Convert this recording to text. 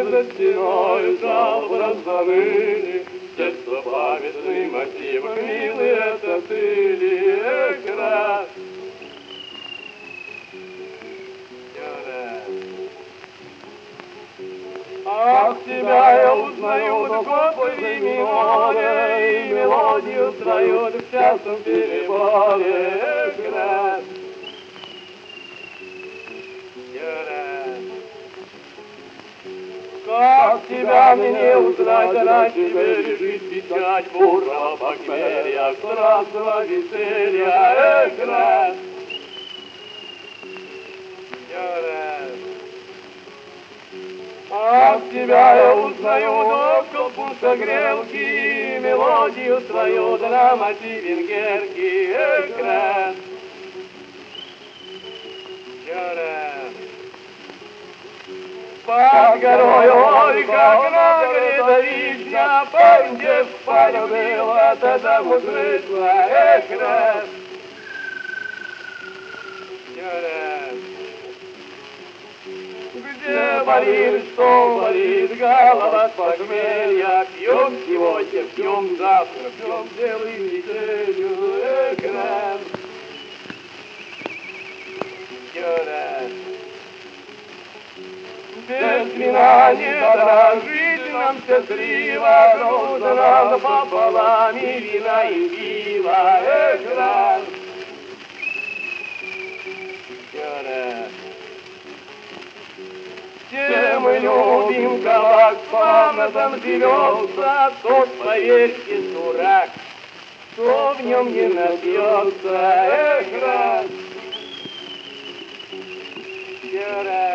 за стеною жалобно заныли. Детство памятный мотив, милый, это ты ли, раз. Ах, тебя я узнаю, такой мелодия, и мелодию свою в частом переборе. Раз. Как тебя мне не узнать, она тебе лежит печать бурного похмелья, страстного веселья. Раз. Ах, тебя я узнаю, дочку пуста грелки, мелодию свою на мотив венгерки. Раз. Под горой, ой, как на горе Давичья, пойдешь полюбила, тогда мудрыца. Раз. Где болит, что болит, голова с похмелья, пьем сегодня, пьем завтра, пьем целую неделю. Раз. Без вина не дорожить нам счастливо, нужно нам пополам и вина, и пива. Раз. Все мы любим, как славно там живется, тот, поверьте, дурак, кто в нем не напьется. Раз.